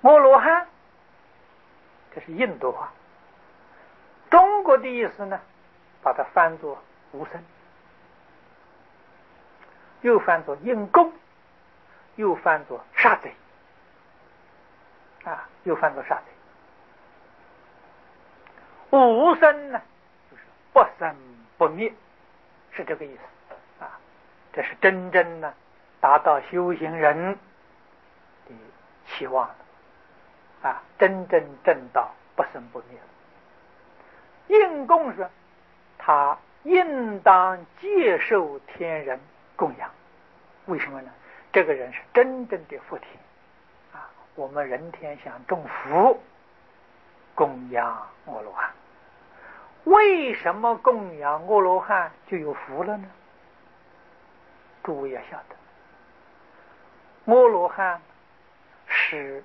阿罗汉，这是印度话。中国的意思呢，把它翻作无生，又翻作阴公，又翻作杀贼，又翻作杀贼。无生呢，就是不生不灭，是这个意思这是真正呢达到修行人的期望的真正证到不生不灭了。应供说，他应当接受天人供养。为什么呢？这个人是真正的福田我们人天想种福，供养阿罗汉。为什么供养阿罗汉就有福了呢？诸位要晓得，阿罗汉是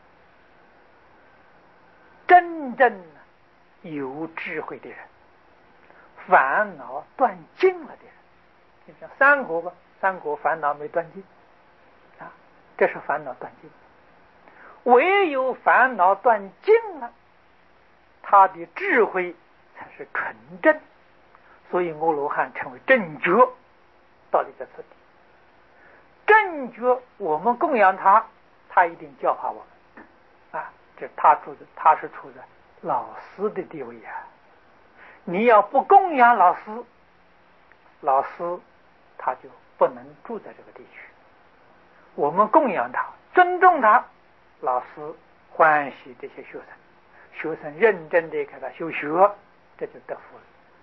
真正有智慧的人，烦恼断尽了的人。就像三国吧，三国烦恼没断尽这是烦恼断尽。唯有烦恼断尽了，他的智慧才是纯正，所以阿罗汉成为正觉。道理在此地，正觉我们供养他，他一定教化我们这他是处在老师的地位你要不供养老师，老师他就不能住在这个地区。我们供养他，尊重他，老师欢喜这些学生，学生认真的给他修学，这就得福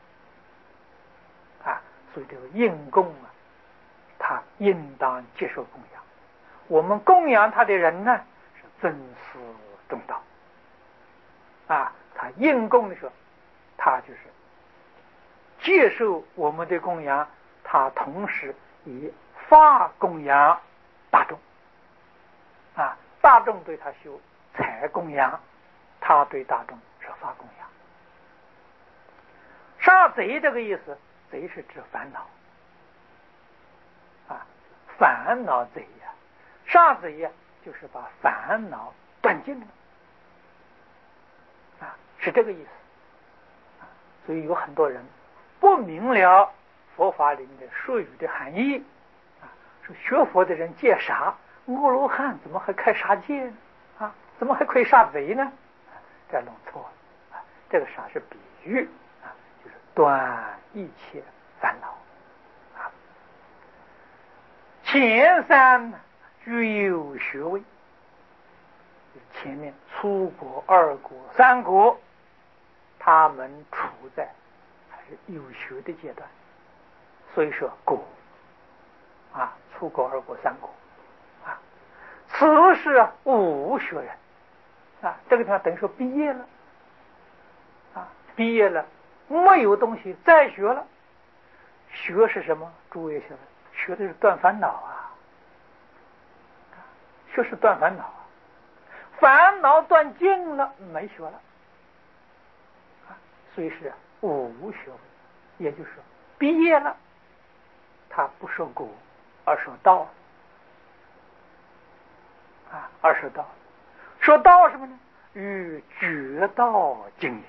了所以这个应供他应当接受供养。我们供养他的人呢，是尊师重道他应供的时候，他就是接受我们的供养，他同时以法供养大众大众对他修财供养，他对大众是法供养。杀贼这个意思，贼是指烦恼烦恼贼杀贼就是把烦恼断尽了是这个意思所以有很多人不明了佛法里面的术语的含义说学佛的人戒杀，阿罗汉怎么还开杀戒呢怎么还可以杀贼呢这弄错了这个杀是比喻就是断一切烦恼前三具有学位，前面初果、二果、三果，他们处在还是有学的阶段，所以说果初果、二果、三果此是无学人这个地方等于说毕业了毕业了，没有东西再学了。学是什么？诸位晓得，学的是断烦恼学是断烦恼烦恼断尽了，没学了所以是无学位。也就是说毕业了，他不说果而说道而说道。说道什么呢？与觉道经验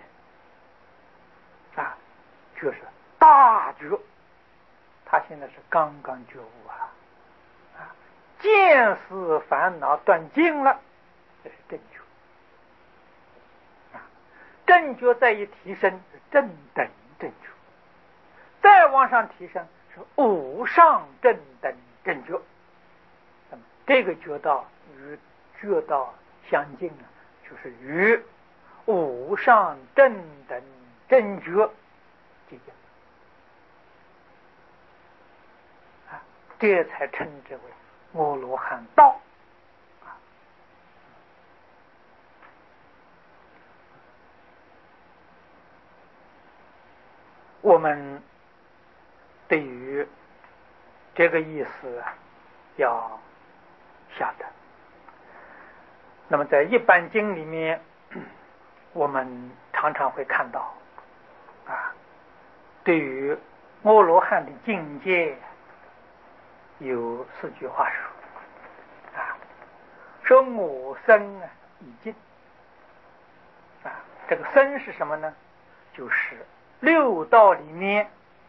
觉是大觉，他现在是刚刚觉悟见思烦恼断尽了，这是正觉正觉再一提升是正等正觉，再往上提升是无上正等正觉。那么这个觉道与觉道相近就是与无上正等正觉接近这才称之为阿罗汉道我们对于这个意思要晓得。那么在一般经里面，我们常常会看到对于阿罗汉的境界有4句话说说我生已尽。这个生是什么呢？就是六道里面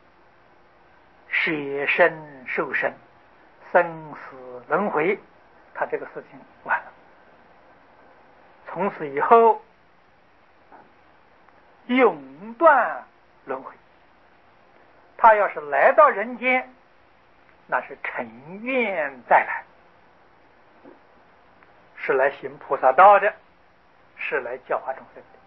舍身受身、生死轮回，他这个事情完了。从此以后永断轮回。他要是来到人间，那是乘愿再来，是来行菩萨道的，是来教化众生的。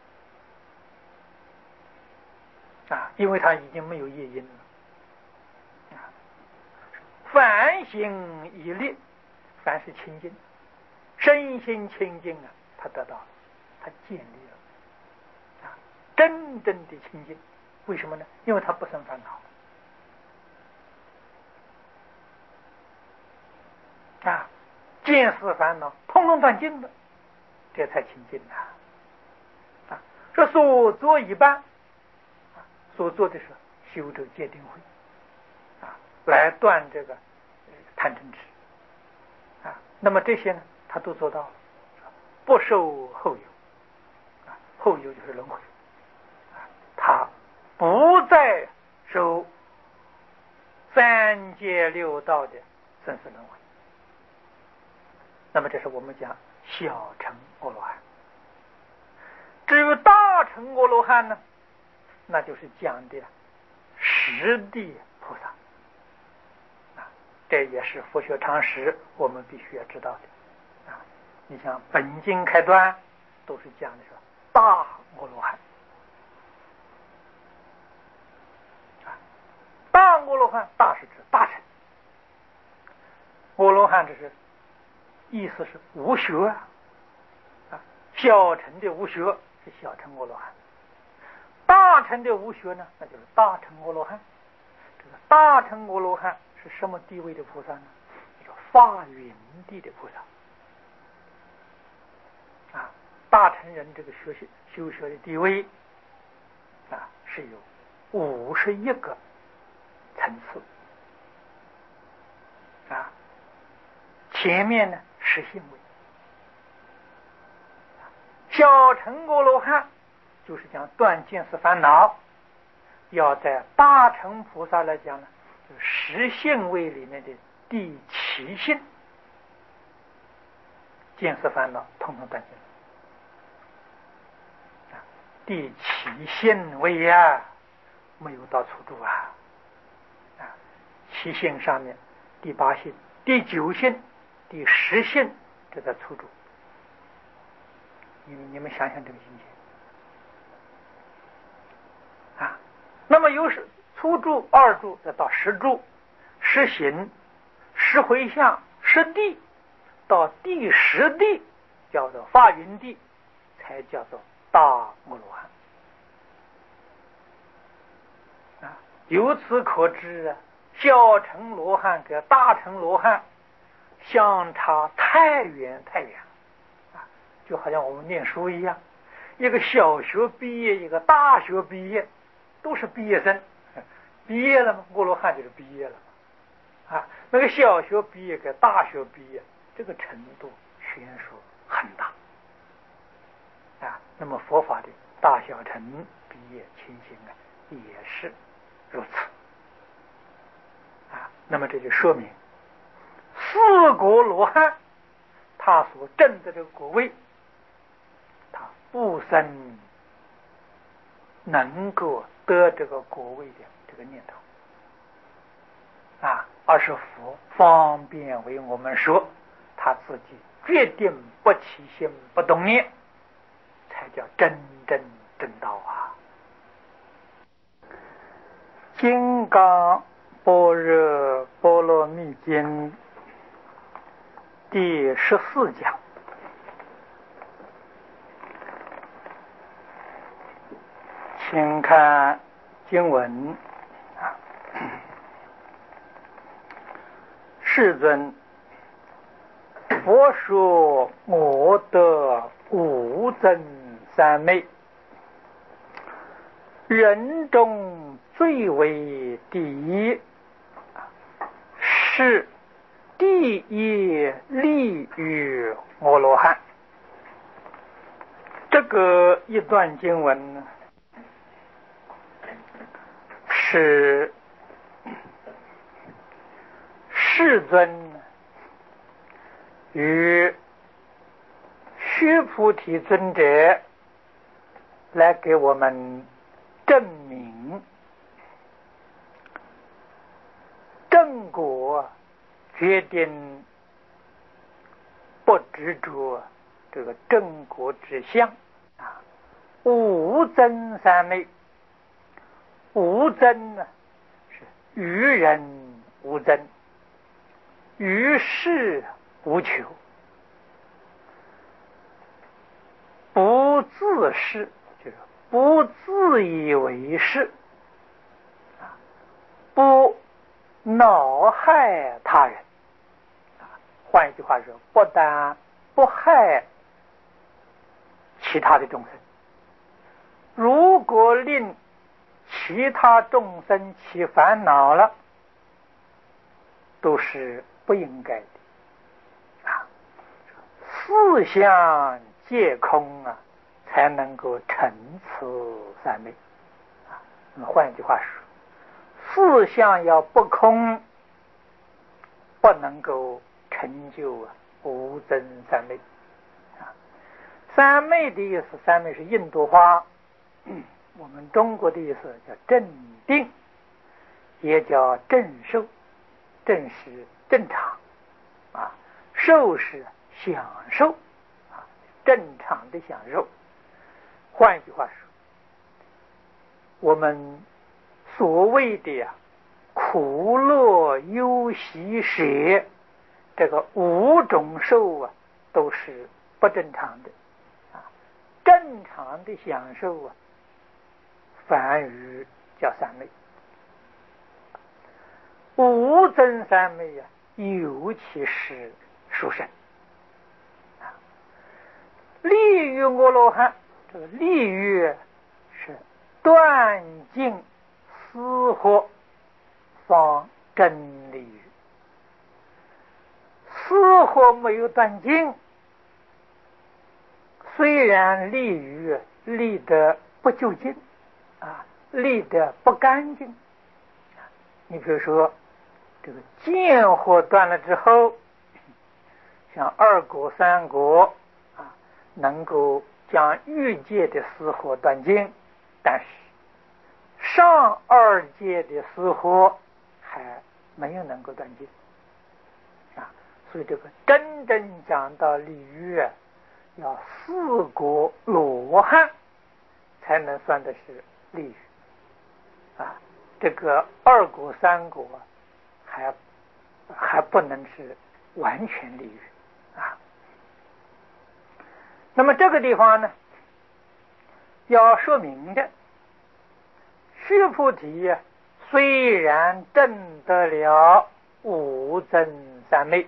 因为他已经没有业因了。凡行一力，凡是清净，身心清净他得到了，他建立了真正的清净。为什么呢？因为他不生烦恼见思烦恼通通断尽了，这才清净这所做一半，所做的是修这戒定慧来断这个贪嗔痴那么这些呢，他都做到了，不受后有后有就是轮回他不再受三界六道的生死轮回。那么这是我们讲小乘阿罗汉。至于大乘阿罗汉呢，那就是讲的实地菩萨这也是佛学常识，我们必须要知道的你像本经开端都是讲的是大阿罗汉大阿罗汉，大是指大乘，阿罗汉这是意思是无学小乘的无学是小乘阿罗汉，大乘的无学呢，那就是大乘阿罗汉。这个大乘阿罗汉是什么地位的菩萨呢？叫发云地的菩萨大乘人这个修学的地位是有51个层次前面呢是性位，小乘阿罗汉就是讲断见思烦恼，要在大乘菩萨来讲呢，就十性位里面的第7性，见思烦恼统统断尽。第7性位没有到初住7性上面第8性、第9性、第10性这在初住。你们想想这个境界那么由初住、2住再到10住、10行、10回向、10地，到第10地叫做发云地，才叫做大阿罗汉由此可知小乘罗汉跟大乘罗汉相差太远太远就好像我们念书一样，一个小学毕业，一个大学毕业，都是毕业生，毕业了吗？阿罗汉就是毕业了那个小学毕业跟大学毕业，这个程度悬殊很大那么佛法的大小乘毕业情形也是如此那么这就说明四果罗汉他所证的这个果位，他不生能够得这个果位的这个念头而是佛方便为我们说，他自己决定不起心不动念，才叫真正正道金刚般若波罗蜜经第14讲，请看经文世尊，佛说我得无增三昧，人中最为第一，是第一利于阿罗汉。 个一段经文呢，是世尊与须菩提尊者来给我们证明正果决定不执着这个正果之相啊，无增三昧。无增呢，是于人无增，于事无求，不自是，就是不自以为是，不恼害他人。换一句话说，不但不害其他的众生，如果令其他众生起烦恼了，都是不应该的啊！四相皆空啊，才能够成此三昧啊。换一句话说，四相要不空，不能够成就无增三昧啊。三昧的意思，三昧是印度话。我们中国的意思叫正定，也叫正受。正是正常啊，受是享受啊，正常的享受。换一句话说，我们所谓的苦乐忧喜舍，这个五种受啊，都是不正常的啊。正常的享受啊，反而叫三昧。无增三昧啊，尤其是殊胜啊。利于阿罗汉，这个利于是断尽私惑，方真利于。私惑没有断尽，虽然利于利得不究竟啊，利得不干净。你比如说这个见惑断了之后，像二果三果啊，能够将欲界的私惑断尽，但是上二界的私惑还没有能够断尽啊。所以这个真正讲到利欲啊，要四果罗汉才能算的是利欲啊。这个二果三果还不能是完全利欲啊。那么这个地方呢，要说明的，须菩提虽然证得了无增三昧，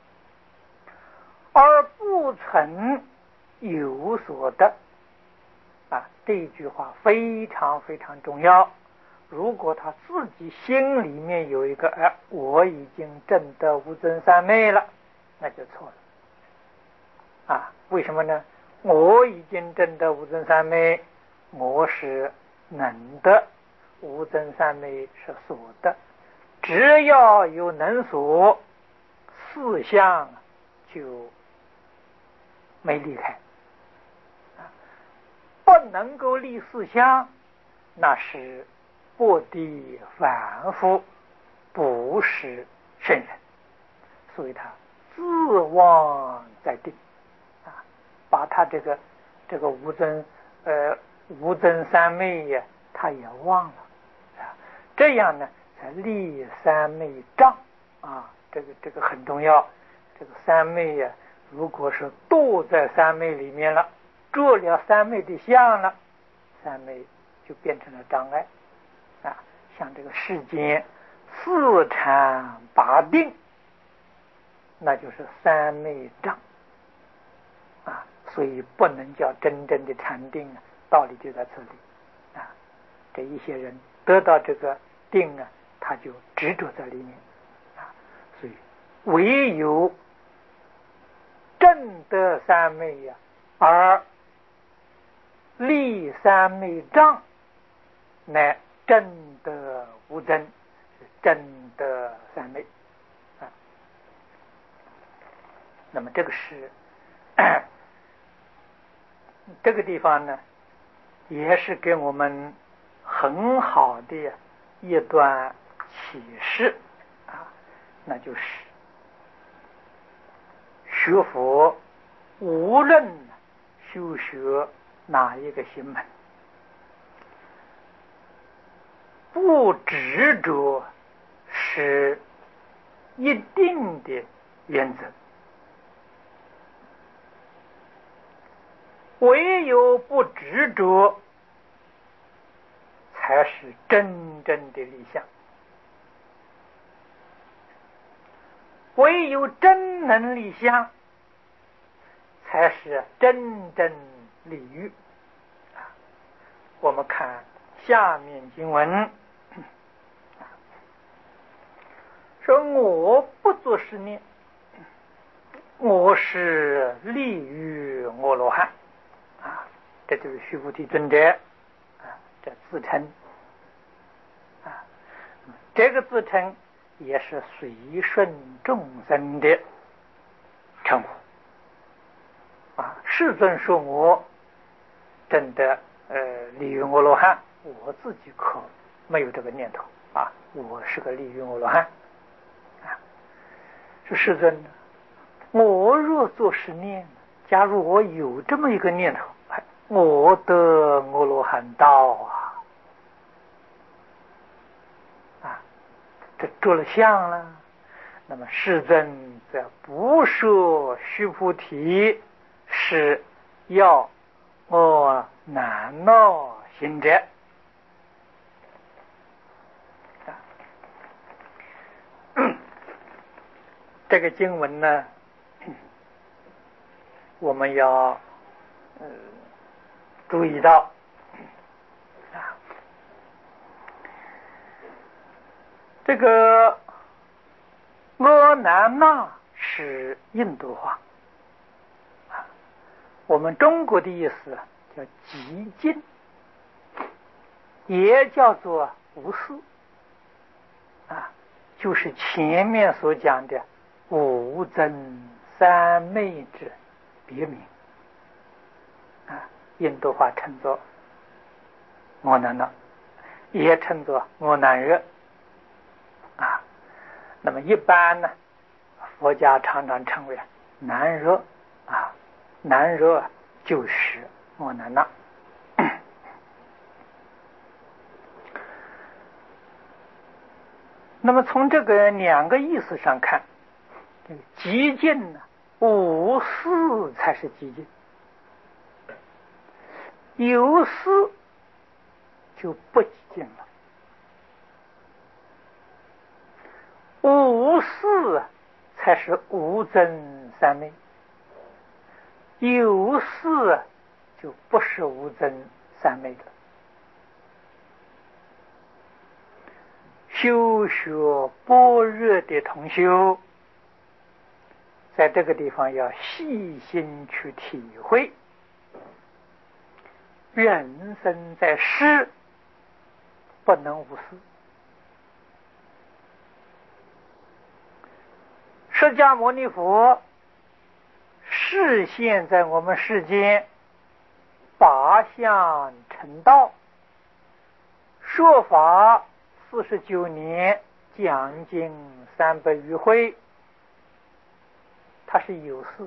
而不曾有所得啊。这一句话非常非常重要。如果他自己心里面有一个我已经证得无增三昧了，那就错了啊。为什么呢？我已经证得无增三昧，我是能得，无增三昧是所得。只要有能所，四相就没离开不能够立四相，那是不敌凡夫，不是圣人。所以他自忘在定啊，把他这个无增三昧呀，他也忘了啊。这样呢，才立三昧障啊。这个很重要。这个三昧呀，如果是堕在三昧里面了，做了三昧的相了，三昧就变成了障碍啊。像这个世间四禅八定，那就是三昧障啊。所以不能叫真正的禅定啊，道理就在这里啊。这一些人得到这个定啊，他就执着在里面啊。所以唯有证得三昧呀，而立三昧障，乃真得无真，是真得三昧啊。那么这个是这个地方呢，也是给我们很好的一段启示啊，那就是学佛无论修学哪一个行门，不执着是一定的原则，唯有不执着才是真正的理想，唯有真能理想才是真正理欲啊。我们看下面经文说，我不作是念，我是立于阿罗汉啊，这就是须菩提尊者啊，这自称啊，这个自称也是随顺众生的称呼啊。世尊说我真的立于阿罗汉，我自己可没有这个念头啊，我是个立于阿罗汉啊。说世尊，我若作是念，假如我有这么一个念头，我得阿罗汉道啊，这着了相了。那么世尊则不说须菩提是要我难恼行者这个经文呢，我们要注意到啊，这个阿难那是印度话啊，我们中国的意思叫极静，也叫做无私啊，就是前面所讲的无真三昧之别名啊，印度话称作阿难那，也称作阿难热啊。那么一般呢，佛家常常称为难热啊，难热就是阿难那。那么从这个两个意思上看，这个极静呢，无私才是极静，有私就不极静了。无私才是无真三昧，有私就不是无真三昧的。修学般若的同修，在这个地方要细心去体会，人生在世不能无私。释迦牟尼佛示现在我们世间八相成道，说法49年，讲经300余回，他是有事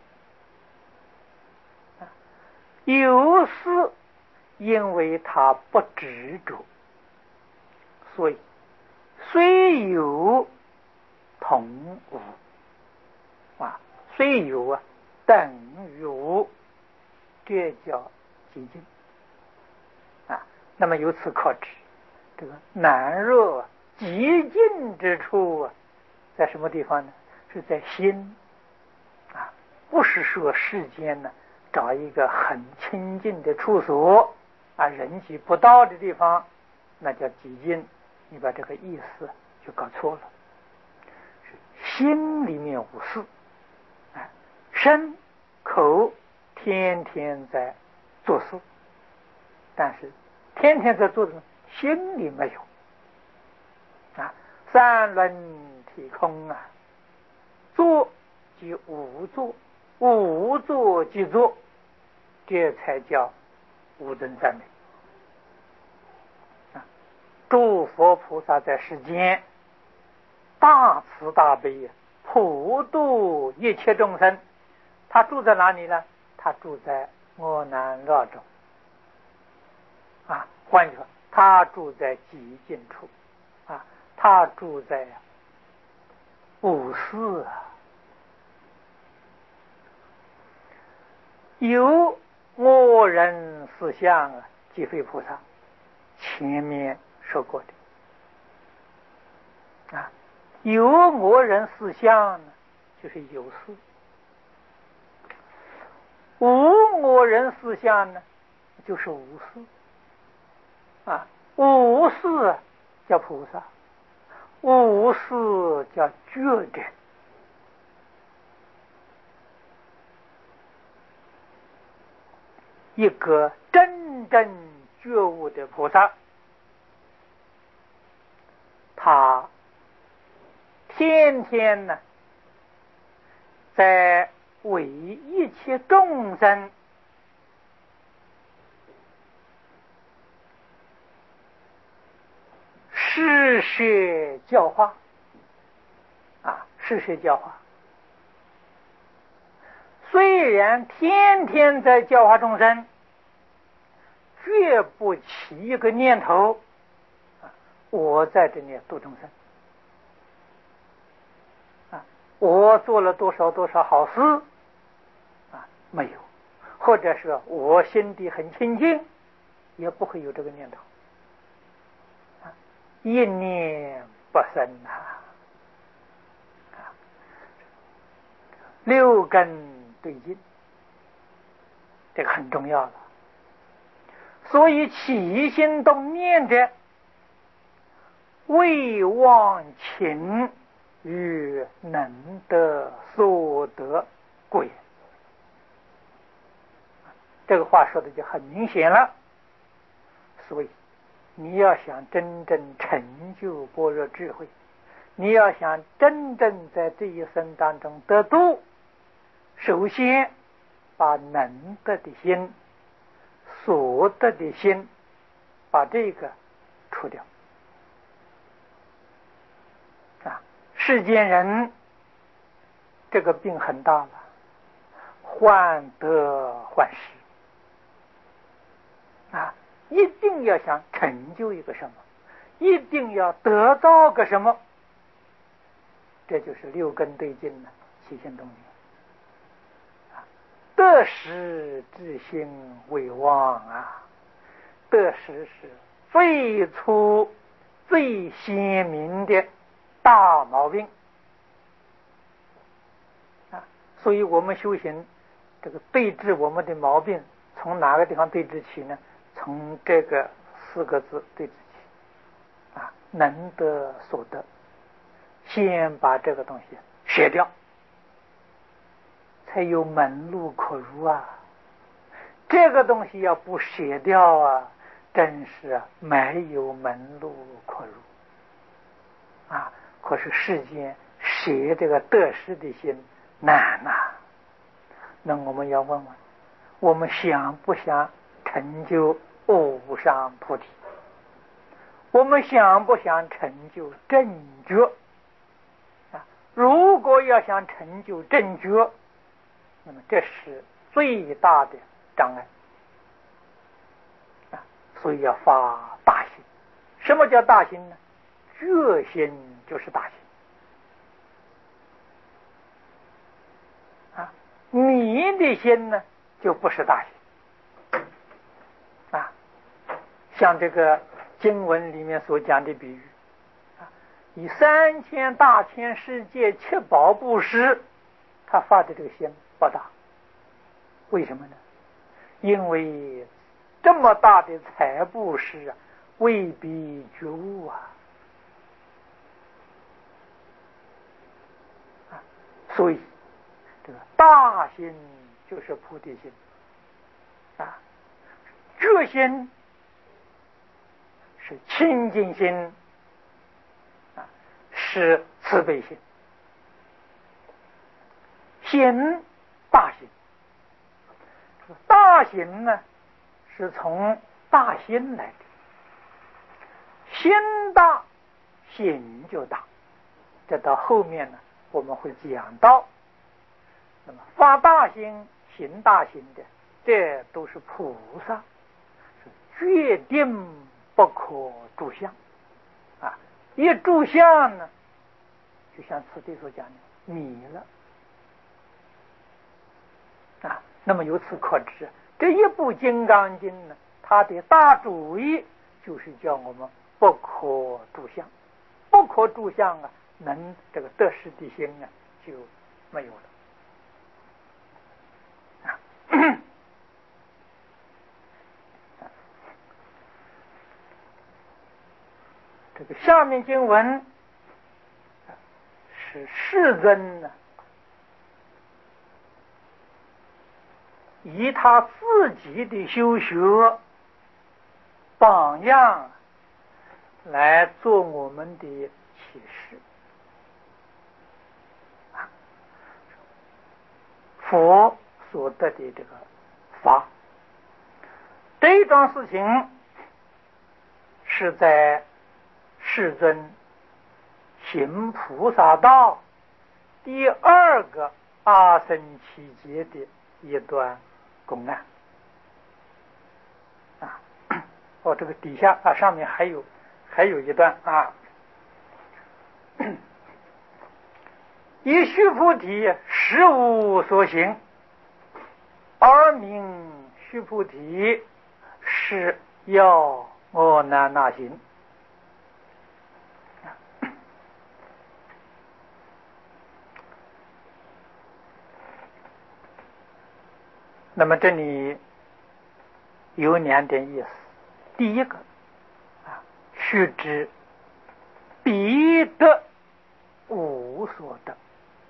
的，有事，因为他不执着，所以虽有同无啊，虽有啊等于无，这叫极静啊。那么由此可知，这个难若极静之处啊，在什么地方呢？是在心啊，不是说世间呢找一个很清净的处所啊，人迹不到的地方，那叫极静。你把这个意思就搞错了，是心里面无事，身口天天在做事但是天天在做的，心里没有啊。三轮体空啊，做即无做，无做即做，这才叫无真三昧啊！诸佛菩萨在世间大慈大悲，普度一切众生。他住在哪里呢？他住在阿难乐中啊。换句话，他住在极静处啊，他住在五寺啊。有我人四相啊，即非菩萨，前面说过的啊。有我人四相呢，就是有事；无我人四相呢，就是无事啊。无事叫菩萨，无事叫觉者。一个真正觉悟的菩萨，他天天呢在为一切众生施舍教化啊，施舍教化。虽然天天在教化众生，绝不起一个念头我在这里度众生啊，我做了多少多少好事啊，没有，或者是我心地很清净，也不会有这个念头啊，一念不生六根对劲，这个很重要了。所以起心动念者，未忘情与能得所得故也。这个话说的就很明显了。所以你要想真正成就般若智慧，你要想真正在这一生当中得度，首先把能得的心、所得的心，把这个除掉啊！世间人这个病很大了，患得患失啊！一定要想成就一个什么，一定要得到个什么，这就是六根对劲了，起心动念。得失之心为妄啊！得失是最初最鲜明的大毛病啊！所以我们修行这个对治我们的毛病，从哪个地方对治起呢？从这个四个字对治起啊！能得所得，先把这个东西舍掉，才有门路可入啊！这个东西要不舍掉啊，真是没有门路可入啊！可是世间舍这个得失的心难呐。那我们要问问，我们想不想成就无上菩提？我们想不想成就正觉啊？如果要想成就正觉，那么这是最大的障碍啊！所以要发大心。什么叫大心呢？觉心就是大心啊！迷的心呢，就不是大心啊。像这个经文里面所讲的比喻啊，以3000大千世界七宝布施，他发的这个心不大。为什么呢？因为这么大的财布施啊，未必觉悟啊！所以这个大心就是菩提心啊，觉心是清净心，是慈悲心。心大心，大心呢是从大心来的，心大心就大。这到后面呢我们会讲到，那么发大心行大心的，这都是菩萨，是决定不可住相啊！一住相呢，就像此地所讲的迷了啊。那么由此可知，这一部《金刚经》呢，它的大主意就是叫我们不可住相，不可住相啊，能这个得失的心啊就没有了。这个下面经文是世尊呢，以他自己的修学榜样来做我们的启示。佛所得的这个法，这一桩事情是在世尊行菩萨道第二个阿僧祇劫的一段公案啊。这个底下啊，上面还有一段啊。以须菩提实无所行，而名须菩提，是要我那行。那么这里有两点意思。第一个须知彼得无所得，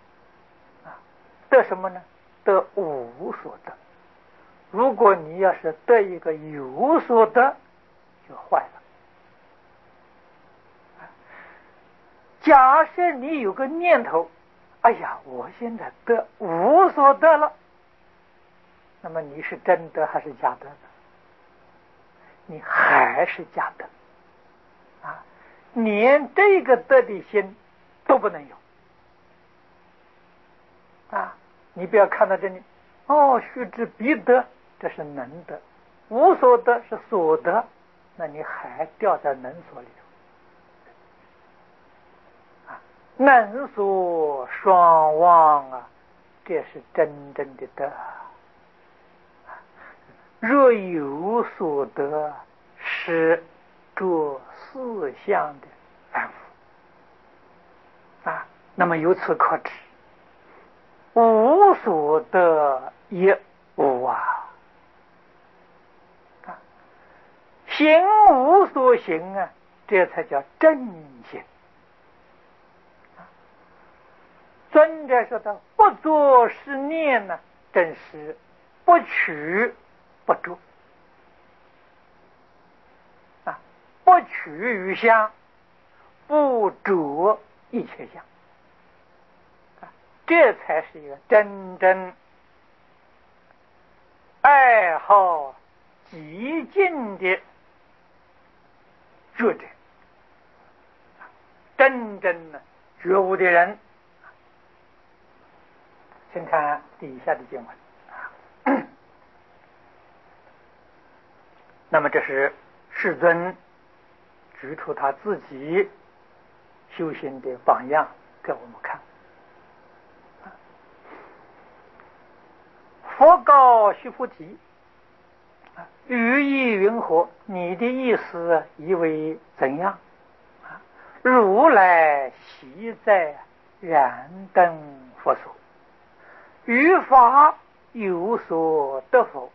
得什么呢？得无所得。如果你要是得一个有所得，就坏了。假设你有个念头，哎呀，我现在得无所得了，那么你是真得还是假得呢？你还是假得啊！连这个得的心都不能有啊！你不要看到这里，须知彼得，这是能得；无所得是所得，那你还掉在能所里头啊！能所双忘啊，这是真正的得。若有所得，是着四相的凡夫啊。那么由此可知，无所得也无啊，行无所行啊，这才叫正行。尊者说的不作是念呢，正是不取不着啊，不取于相，不着一切相啊，这才是一个真正爱好极尽的觉者，真正的觉悟的人。请看底下的经文。那么这是世尊举出他自己修行的榜样给我们看。佛告须菩提，语意云何？你的意思以为怎样？如来昔在燃灯佛所，于法有所得否？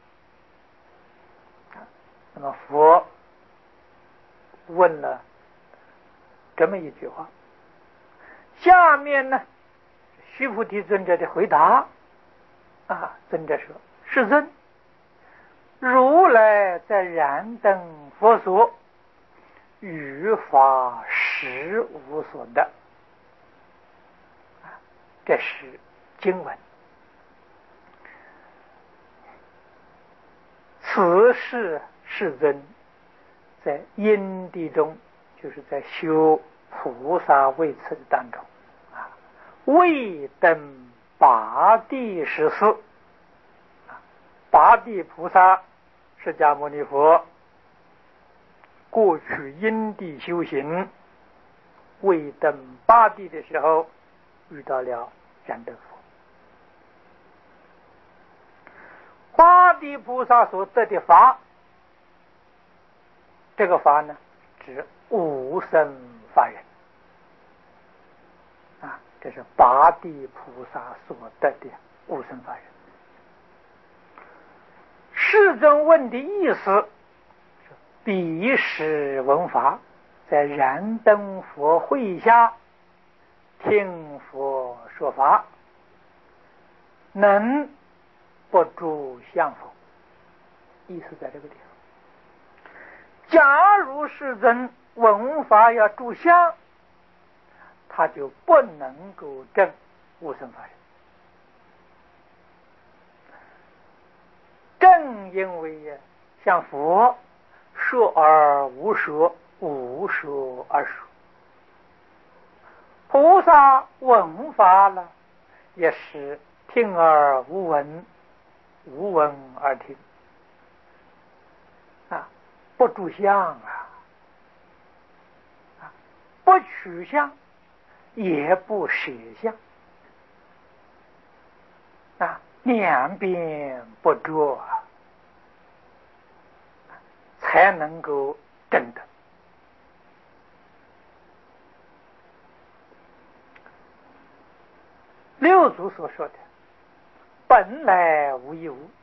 那么佛问了这么一句话，下面呢，须菩提尊者的回答尊者说：世尊，如来在燃灯佛所， 于法实无所得。这是经文。此是世尊在因地中，就是在修菩萨位次的当中未登八地十四。八地菩萨释迦牟尼佛过去因地修行，未登八地的时候遇到了燃灯佛。八地菩萨所得的法，这个法呢，指无生法忍这是八地菩萨所得的无生法忍。世尊问的意思，彼时闻法，在燃灯佛会下听佛说法，能不住相否？意思在这个地方。假如世尊闻法要住相，他就不能够证无生法忍。正因为像佛说而无说，无说而说，菩萨闻法了，也是听而无闻，无闻而听不住相不取相，也不舍相两边不着才能够证得。六祖所说的本来无一物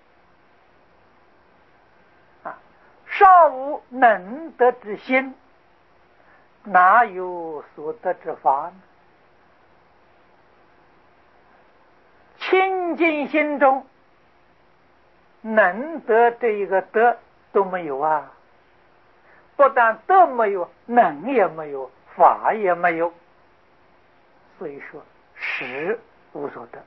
尚无能得之心，哪有所得之法呢？清净心中能得这一个得都没有不但得没有，能也没有，法也没有，所以说实无所得。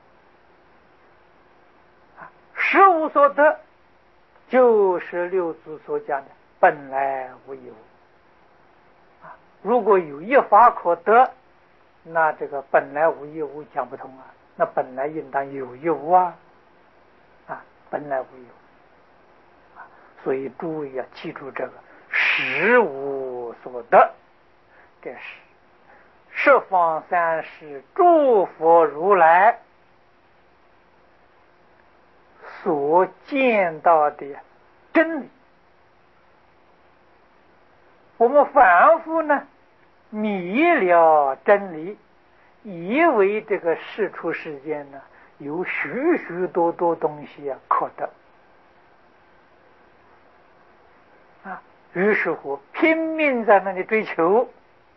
实无所得就是六祖所讲的本来无一物如果有一法可得，那这个本来无一物讲不通那本来应当有一物本来无一物所以诸位要记住这个实无所得。这是十方三世诸佛如来所见到的真理。我们凡夫呢，迷了真理，以为这个世出世间呢有许许多多东西可得于是乎拼命在那里追求，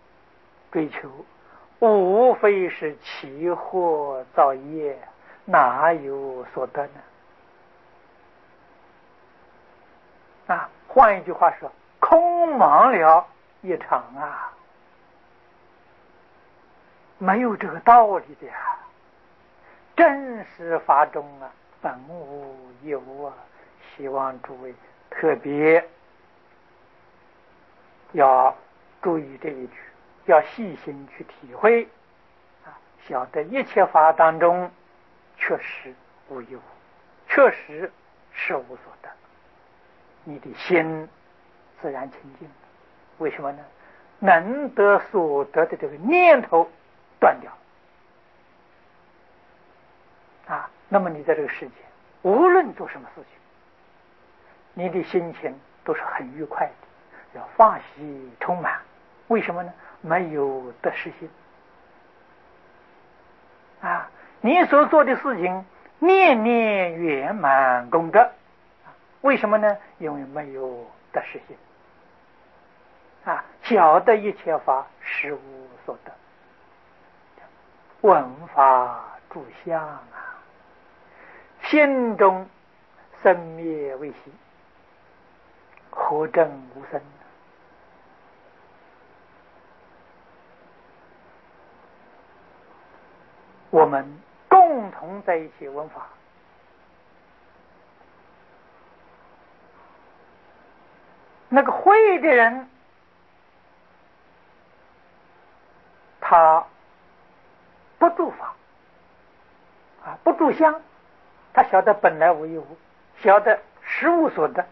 无非是起惑造业，哪有所得呢？换一句话说，空忙了一场没有这个道理的真实法中本无一物希望诸位特别要注意这一句，要细心去体会晓得一切法当中确实无一物，确实是无所得，你的心自然清净。为什么呢？能得所得的这个念头断掉那么你在这个世界无论做什么事情，你的心情都是很愉快的，要法喜充满。为什么呢？没有得失心你所做的事情念念圆满功德为什么呢？因为没有得失心晓得一切法实无所得，闻法住相心中生灭未息，何证无生我们共同在一起闻法，那个会的人，他不住法不住相，他晓得本来无一物，晓得实无所得。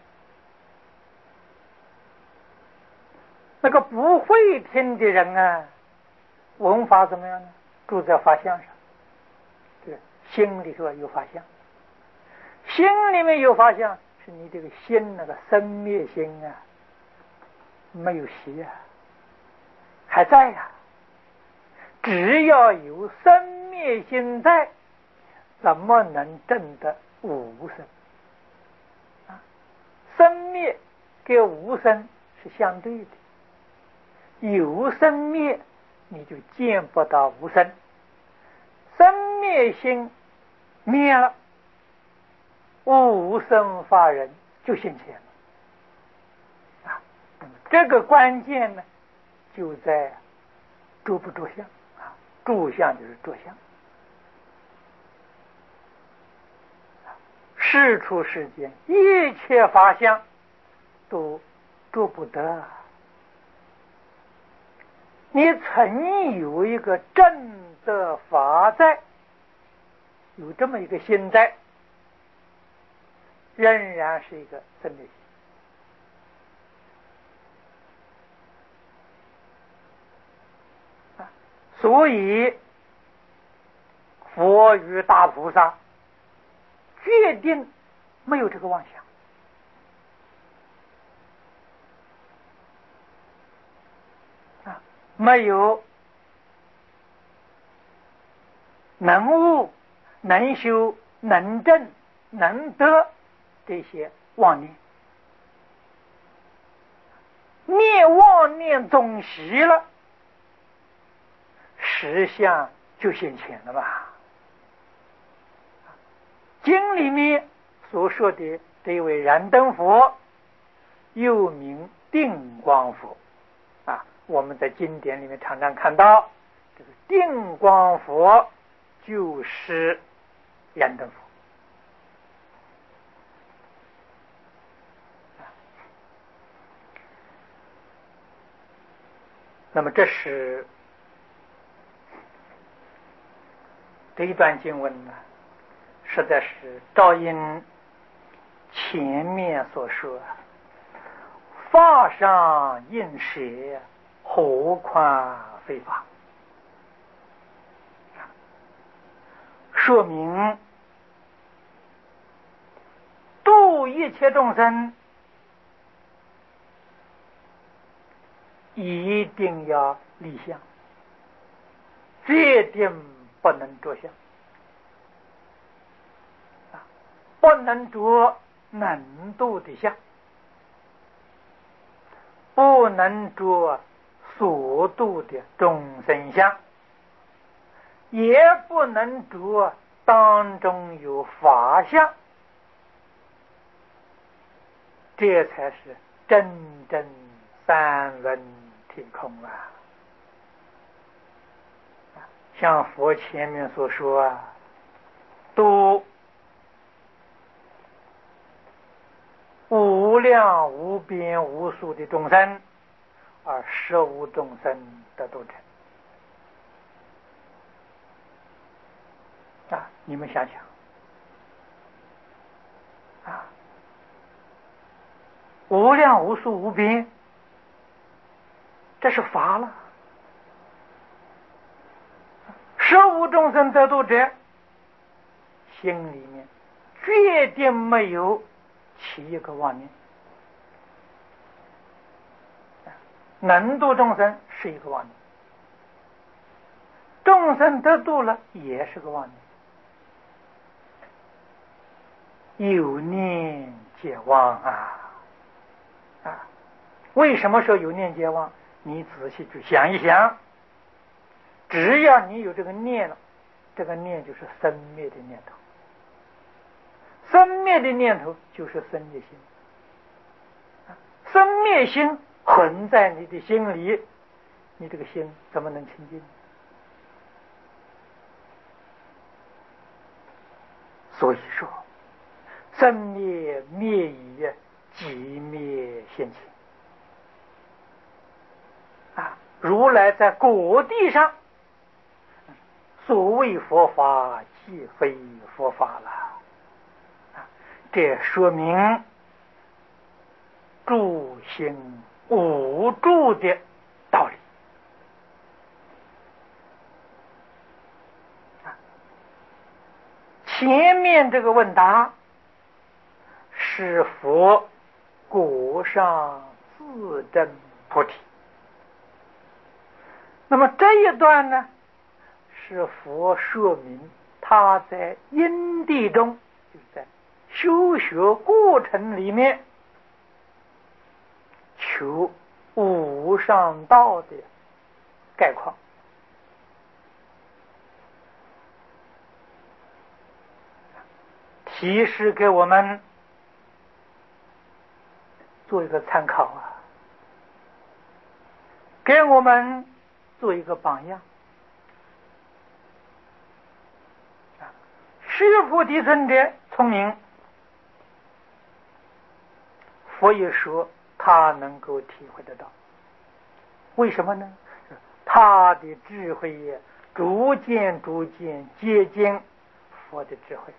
那个不会听的人啊，闻法怎么样呢？住在法相上，对，心里头有法相，心里面有法相，是你这个心那个生灭心啊，没有息啊，还在啊。只要有生灭心在，怎么能证得无生生灭跟无生是相对的，有生灭你就见不到无生，生灭心灭了，无生法人就现前了那么这个关键呢，就在住不住相住相就是着相事出世间一切法相都着不得。你曾有一个正的法在，有这么一个心在，仍然是一个生灭心所以佛与大菩萨决定没有这个妄想没有能悟能修能证能得这些妄念，灭妄念总息了，实相就现前了吧。经里面所说的这位燃灯佛，又名定光佛我们在经典里面常常看到，这个定光佛就是燃灯佛。那么这是这一段经文呢，实在是照应前面所说，法上应舍，何况非法，说明度一切众生一定要立相，决定不能着相不能着能度的相，不能着所度的众生相，也不能着当中有法相，这才是真正三轮体空像佛前面所说度无量无边无数的众生，而实无众生得度者你们想想无量无数无边，这是法了。实无众生得度者，心里面决定没有起一个妄念，能度众生是一个妄念，众生得度了也是个妄念，有念皆妄为什么说有念皆妄？你仔细去想一想，只要你有这个念了，这个念就是生灭的念头，生灭的念头就是生灭心，生灭心混在你的心里，你这个心怎么能清净所以说，生灭灭已，即灭现前。如来在果地上，所谓佛法即非佛法了。这说明住心无住的道理。前面这个问答是佛果上自证菩提，那么这一段呢，是佛说明他在因地中，就是在修学过程里面求无上道的概况。提示给我们做一个参考给我们做一个榜样。须菩提尊者聪明，佛也说他能够体会得到。为什么呢？他的智慧也逐渐接近佛的智慧。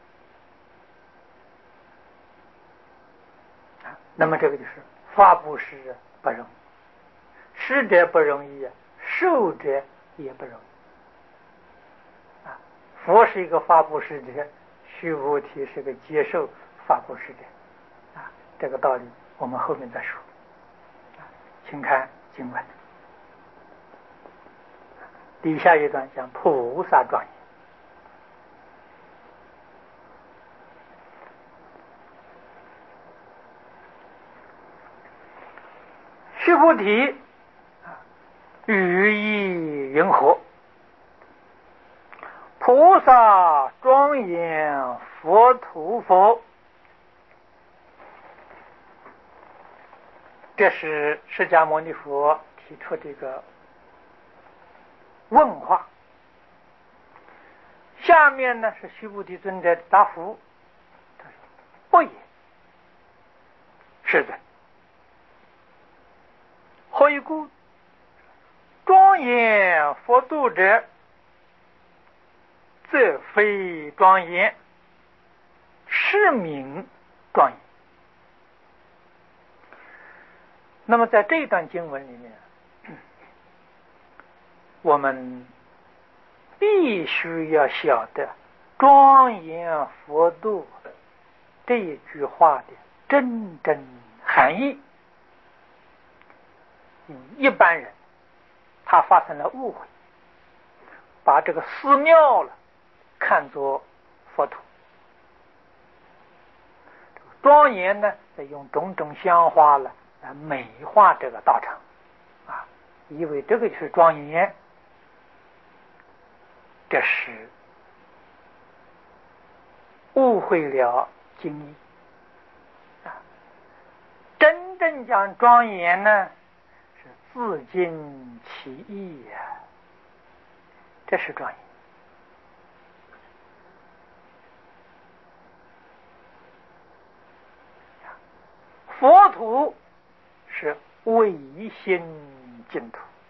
那么这个就是发布施不容易，施者不容易，受者也不容易。佛是一个发布施者，须菩提是个接受发布施者。这个道理我们后面再说。请看经文，底下一段讲菩萨庄严。须菩提，语意云何？菩萨庄严佛土否？这是释迦牟尼佛提出这个问话。下面呢是须菩提尊者答复，他说：不也，世尊。何以故？庄严佛度者，则非庄严，是名庄严。那么在这段经文里面，我们必须要晓得庄严佛度这一句话的真正含义。一般人他发生了误会，把这个寺庙了看作佛土，庄严呢再用种种香花了来美化这个道场以为这个就是庄严。这是误会了经义真正讲庄严呢，是自尽其意这是庄严。佛土是唯心净土，